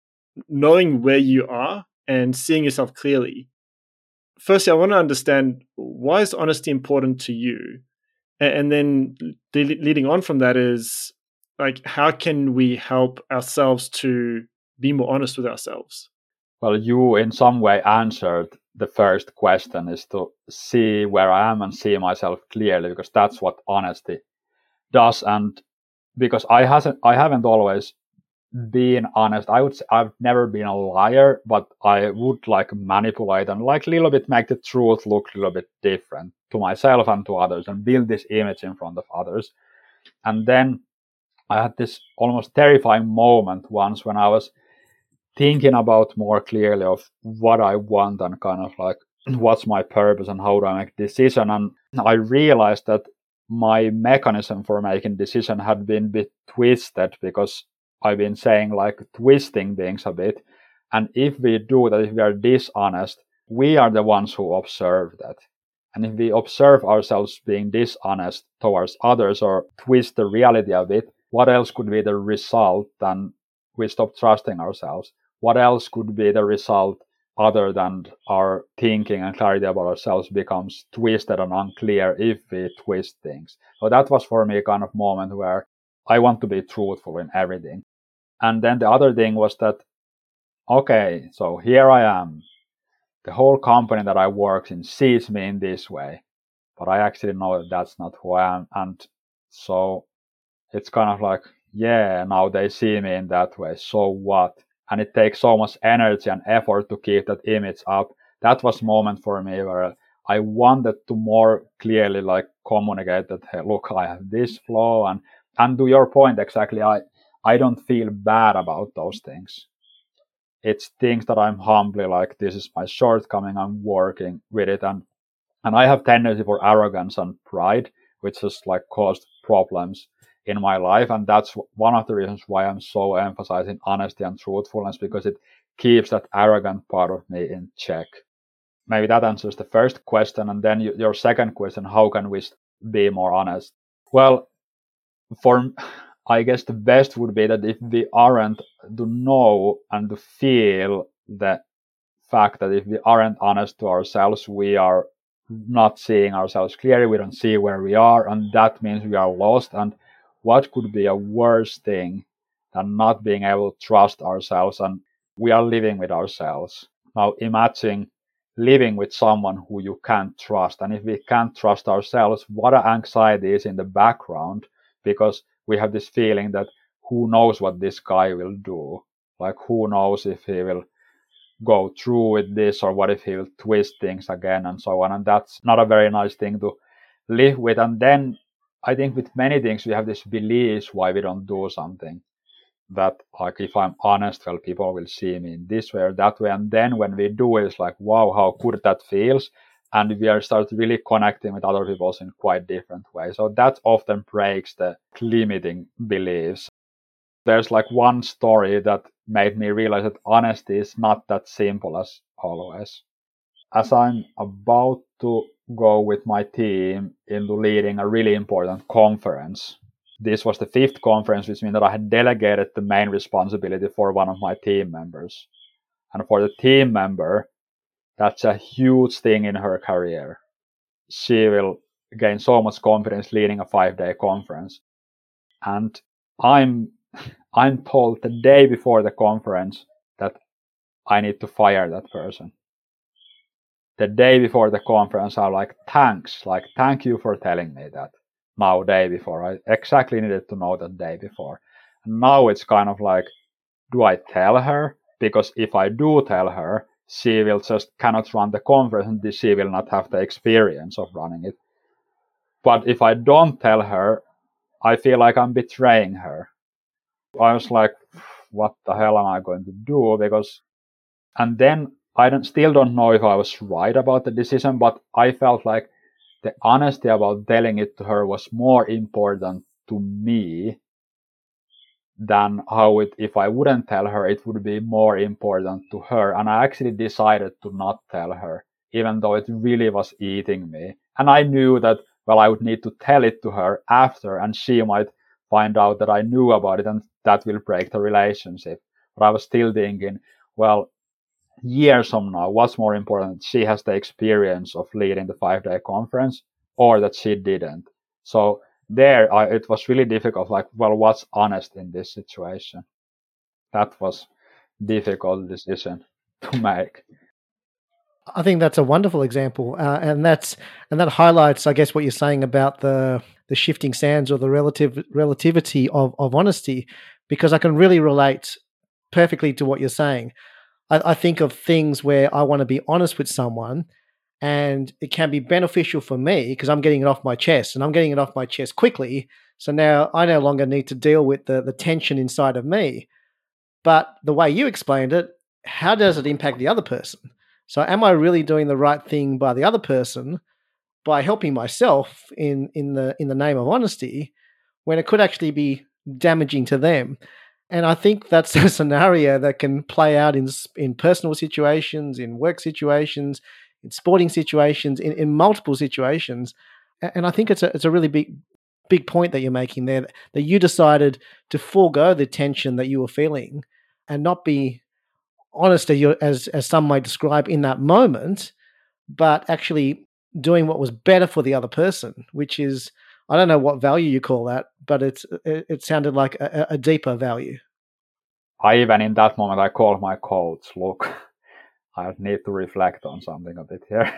knowing where you are and seeing yourself clearly. Firstly, I want to understand, why is honesty important to you? And then leading on from that is, like, how can we help ourselves to be more honest with ourselves? Well, you in some way answered the first question, is to see where I am and see myself clearly, because that's what honesty does. And because I hasn't, I haven't always been honest. I would say I've never been a liar, but I would like manipulate and like a little bit make the truth look a little bit different to myself and to others and build this image in front of others. And then I had this almost terrifying moment once when I was thinking about more clearly of what I want and kind of like what's my purpose and how do I make decision. And I realized that my mechanism for making decision had been a bit twisted, because I've been saying like twisting things a bit. And if we do that, if we are dishonest, we are the ones who observe that. And if we observe ourselves being dishonest towards others or twist the reality a bit, what else could be the result than we stop trusting ourselves? What else could be the result other than our thinking and clarity about ourselves becomes twisted and unclear if we twist things? So that was for me a kind of moment where I want to be truthful in everything. And then the other thing was that, okay, so here I am. The whole company that I work in sees me in this way, but I actually know that that's not who I am. And so it's kind of like, yeah, now they see me in that way. So what? And it takes so much energy and effort to keep that image up. That was a moment for me where I wanted to more clearly like communicate that, hey, look, I have this flaw. And, and to your point, exactly, I, I don't feel bad about those things. It's things that I'm humbly like, this is my shortcoming, I'm working with it. And, and I have tendency for arrogance and pride, which has like caused problems in my life. And that's one of the reasons why I'm so emphasizing honesty and truthfulness, because it keeps that arrogant part of me in check. Maybe that answers the first question. And then you, your second question, how can we be more honest? Well, for I guess the best would be that if we aren't to know and to feel the fact that if we aren't honest to ourselves, we are not seeing ourselves clearly, we don't see where we are, and that means we are lost. And what could be a worse thing than not being able to trust ourselves, and we are living with ourselves. Now imagine living with someone who you can't trust, and if we can't trust ourselves, what an anxiety is in the background, because we have this feeling that who knows what this guy will do, like who knows if he will go through with this, or what if he will twist things again, and so on. And that's not a very nice thing to live with. And then I think with many things we have this beliefs why we don't do something. that like if I'm honest, well, people will see me in this way or that way. And then when we do it, it's like, wow, how good that feels. And we are start really connecting with other people in quite different ways. So that often breaks the limiting beliefs. There's like one story that made me realize that honesty is not that simple as always. As I'm about to go with my team into leading a really important conference, this was the fifth conference, which means that I had delegated the main responsibility for one of my team members. And for the team member, that's a huge thing in her career. She will gain so much confidence leading a five-day conference. And I'm I'm told the day before the conference that I need to fire that person. The day before the conference, I'm like, thanks, like, thank you for telling me that. Now, day before, I exactly needed to know that day before. And now it's kind of like, do I tell her? Because if I do tell her, she will just cannot run the conference and she will not have the experience of running it. But if I don't tell her, I feel like I'm betraying her. I was like, what the hell am I going to do? Because, and then I don't, still don't know if I was right about the decision, but I felt like the honesty about telling it to her was more important to me than how it, if I wouldn't tell her, it would be more important to her. And I actually decided to not tell her, even though it really was eating me. And I knew that, well, I would need to tell it to her after, and she might find out that I knew about it, and that will break the relationship. But I was still thinking, well, years from now, what's more important? She has the experience of leading the five-day conference, or that she didn't. So there, I, it was really difficult. Like, well, what's honest in this situation? That was a difficult decision to make. I think that's a wonderful example, uh, and that's and that highlights, I guess, what you're saying about the the shifting sands or the relative relativity of of honesty, because I can really relate perfectly to what you're saying. I, I think of things where I want to be honest with someone, and it can be beneficial for me because I'm getting it off my chest, and I'm getting it off my chest quickly. So now I no longer need to deal with the the tension inside of me. But the way you explained it, how does it impact the other person? So am I really doing the right thing by the other person by helping myself in, in the in the name of honesty when it could actually be damaging to them? And I think that's a scenario that can play out in in personal situations, in work situations, in sporting situations, in, in multiple situations. And I think it's a it's a really big big point that you're making there, that you decided to forego the tension that you were feeling and not be honest as as some might describe in that moment, but actually doing what was better for the other person, which is, I don't know what value you call that, but it's it, it sounded like a, a deeper value. I even in that moment I called my coach, look, I need to reflect on something a bit here.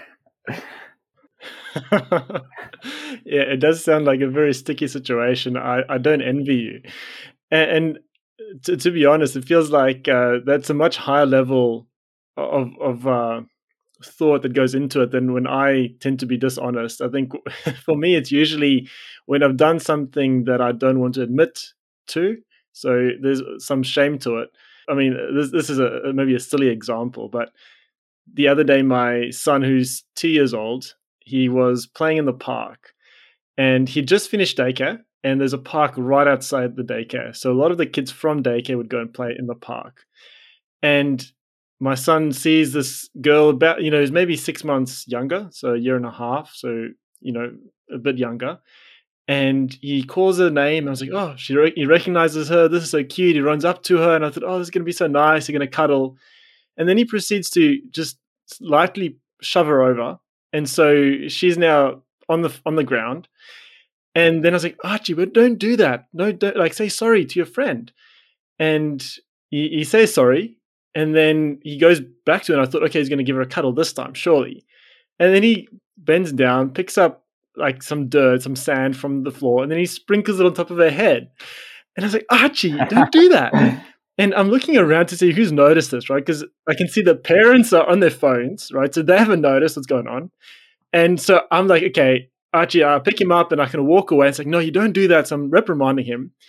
Yeah, it does sound like a very sticky situation. I, I don't envy you. And, and to, to be honest, it feels like uh, that's a much higher level of of uh, thought that goes into it than when I tend to be dishonest. I think for me, it's usually when I've done something that I don't want to admit to. So there's some shame to it. I mean, this this is a maybe a silly example, but the other day, my son, who's two years old, he was playing in the park, and he just finished daycare. And there's a park right outside the daycare. So a lot of the kids from daycare would go and play in the park. And my son sees this girl about, you know, who's maybe six months younger, so a year and a half, so, you know, a bit younger. And he calls her name. I was like, oh, she re- he recognizes her. This is so cute. He runs up to her, and I thought, oh, this is going to be so nice. You're going to cuddle. And then he proceeds to just lightly shove her over. And so she's now on the on the ground. And then I was like, Archie, but don't do that. No, don't, like, say sorry to your friend. And he, he says sorry. And then he goes back to her. And I thought, okay, he's going to give her a cuddle this time, surely. And then he bends down, picks up like some dirt, some sand from the floor, and then he sprinkles it on top of her head. And I was like, Archie, don't do that. And I'm looking around to see who's noticed this, right? Because I can see the parents are on their phones, right? So they haven't noticed what's going on. And so I'm like, okay, Archie, I'll pick him up and I can walk away. It's like, no, you don't do that. So I'm reprimanding him.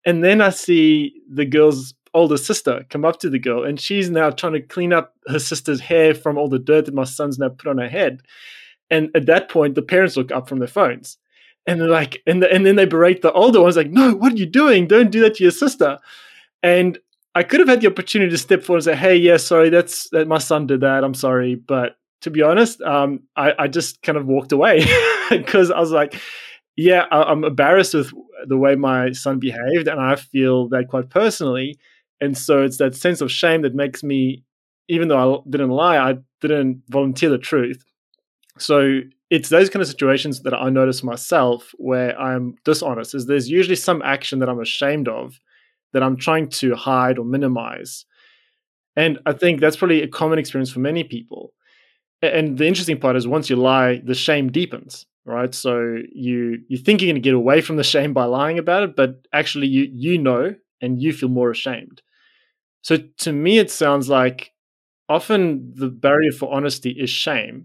And then I see the girl's older sister come up to the girl, and she's now trying to clean up her sister's hair from all the dirt that my son's now put on her head. And at that point, the parents look up from their phones, and they're like, and, the, and then they berate the older ones, like, no, what are you doing? Don't do that to your sister. And I could have had the opportunity to step forward and say, hey, yeah, sorry, that's that my son did that. I'm sorry. But to be honest, um, I, I just kind of walked away because I was like, yeah, I, I'm embarrassed with the way my son behaved, and I feel that quite personally. And so it's that sense of shame that makes me, even though I didn't lie, I didn't volunteer the truth. So it's those kind of situations that I notice myself where I'm dishonest, is there's usually some action that I'm ashamed of that I'm trying to hide or minimize. And I think that's probably a common experience for many people. And the interesting part is once you lie, the shame deepens, right? So you you think you're going to get away from the shame by lying about it, but actually you you know and you feel more ashamed. So to me, it sounds like often the barrier for honesty is shame.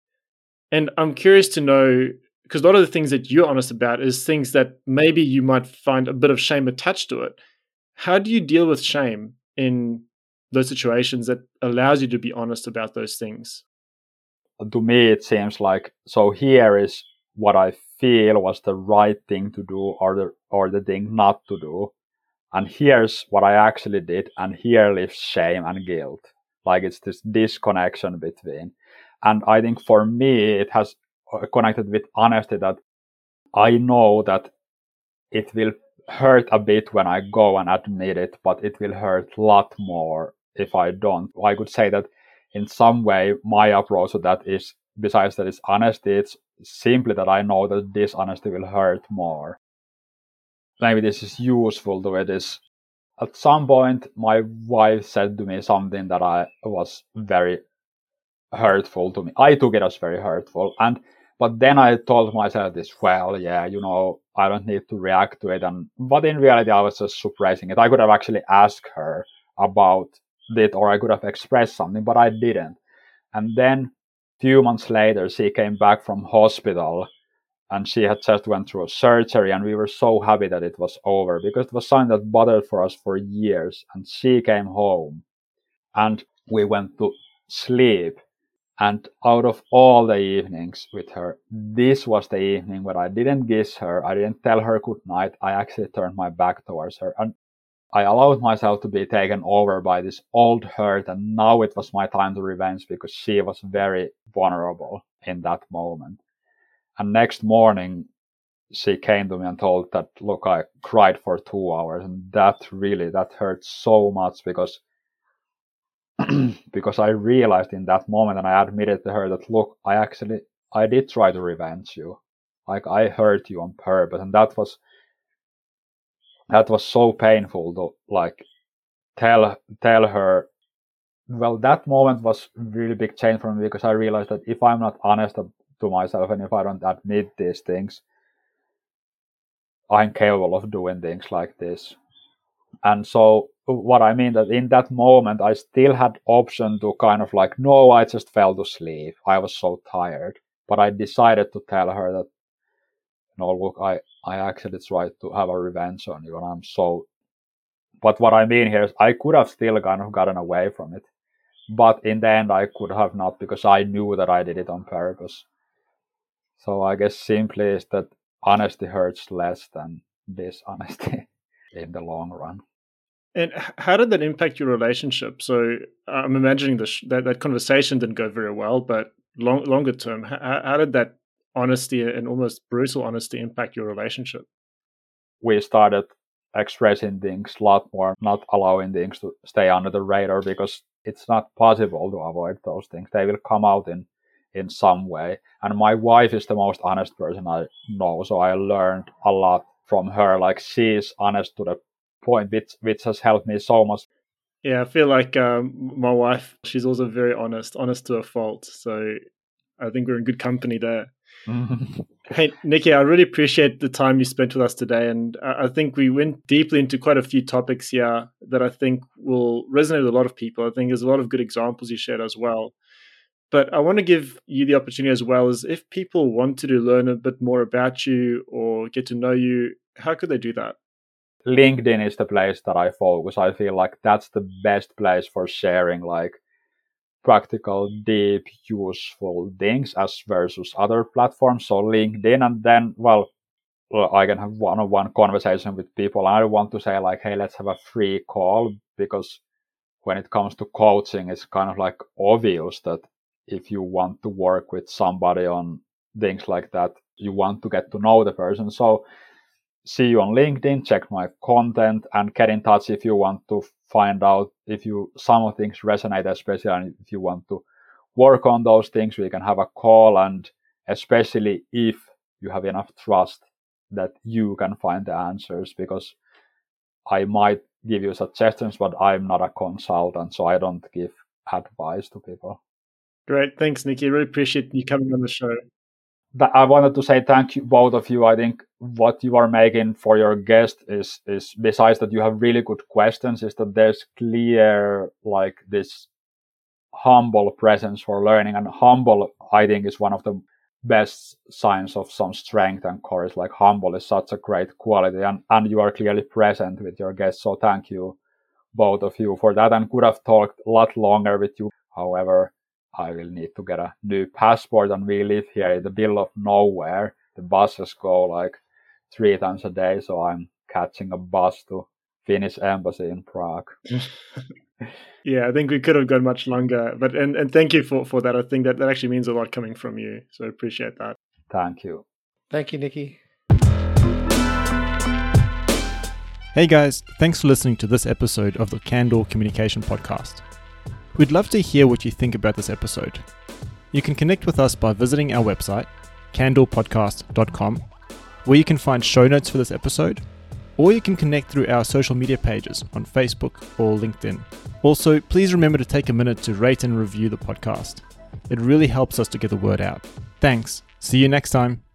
And I'm curious to know, because a lot of the things that you're honest about is things that maybe you might find a bit of shame attached to it. How do you deal with shame in those situations that allows you to be honest about those things? To me, it seems like, so here is what I feel was the right thing to do, or the or the thing not to do. And here's what I actually did, and here lives shame and guilt. Like it's this disconnection between. And I think for me, it has connected with honesty, that I know that it will hurt a bit when I go and admit it, but it will hurt a lot more if I don't. I could say that in some way, my approach to that is, besides that it's honesty, it's simply that I know that dishonesty will hurt more. Maybe this is useful the way this. At some point, my wife said to me something that I was very hurtful to me. I took it as very hurtful. And but then I told myself this, well, yeah, you know, I don't need to react to it. And but in reality, I was just suppressing it. I could have actually asked her about it, or I could have expressed something, but I didn't. And then a few months later, she came back from hospital, and she had just went through a surgery, and we were so happy that it was over, because it was something that bothered for us for years. And she came home, and we went to sleep. And out of all the evenings with her, this was the evening where I didn't kiss her, I didn't tell her good night, I actually turned my back towards her. And I allowed myself to be taken over by this old hurt, and now it was my time to revenge, because she was very vulnerable in that moment. And next morning, she came to me and told that, look, I cried for two hours, and that really, that hurt so much, because because I realized in that moment, and I admitted to her that, look, I actually, I did try to revenge you. Like, I hurt you on purpose. And that was, that was so painful to, like, tell, tell her. Well, that moment was really big change for me, because I realized that if I'm not honest to myself, and if I don't admit these things, I'm capable of doing things like this. And so what I mean that in that moment, I still had option to kind of like, no, I just fell to sleep. I was so tired. But I decided to tell her that, no, look, I, I actually tried to have a revenge on you, and I'm so. But what I mean here is I could have still kind of gotten away from it. But in the end, I could have not, because I knew that I did it on purpose. So I guess simply is that honesty hurts less than dishonesty in the long run. And how did that impact your relationship? So I'm imagining this, that that conversation didn't go very well, but long, longer term, how, how did that honesty and almost brutal honesty impact your relationship? We started expressing things a lot more, not allowing things to stay under the radar, because it's not possible to avoid those things. They will come out in, in some way. And my wife is the most honest person I know, so I learned a lot from her. Like, she is honest to the point, which, which has helped me so much. Yeah, I feel like um, my wife, she's also very honest, honest to a fault. So I think we're in good company there. Hey, Nikki, I really appreciate the time you spent with us today. And I think we went deeply into quite a few topics here that I think will resonate with a lot of people. I think there's a lot of good examples you shared as well. But I want to give you the opportunity as well, as if people wanted to learn a bit more about you or get to know you, how could they do that? LinkedIn is the place that I focus. I feel like that's the best place for sharing like practical, deep, useful things as versus other platforms. So LinkedIn, and then, well, I can have one-on-one conversation with people. I don't want to say like, hey, let's have a free call, because when it comes to coaching, it's kind of like obvious that if you want to work with somebody on things like that, you want to get to know the person. So see you on LinkedIn, check my content, and get in touch if you want to find out if you some of things resonate, especially and if you want to work on those things. We can have a call, and especially if you have enough trust that you can find the answers, because I might give you suggestions, but I'm not a consultant, so I don't give advice to people. Great. Thanks, Nikki. I really appreciate you coming on the show. I wanted to say thank you, both of you. I think what you are making for your guest is, is besides that you have really good questions, is that there's clear, like this humble presence for learning. And humble, I think, is one of the best signs of some strength and courage. Like humble is such a great quality, and, and you are clearly present with your guests. So thank you, both of you, for that. And could have talked a lot longer with you. However, I will need to get a new passport, and we live here in the middle of nowhere. The buses go like three times a day, so I'm catching a bus to Finnish embassy in Prague. Yeah, I think we could have gone much longer, but and, and thank you for, for that. I think that, that actually means a lot coming from you, so I appreciate that. Thank you. Thank you, Nikki. Hey guys, thanks for listening to this episode of the Candor Communication Podcast. We'd love to hear what you think about this episode. You can connect with us by visiting our website, candor podcast dot com, where you can find show notes for this episode, or you can connect through our social media pages on Facebook or LinkedIn. Also, please remember to take a minute to rate and review the podcast. It really helps us to get the word out. Thanks. See you next time.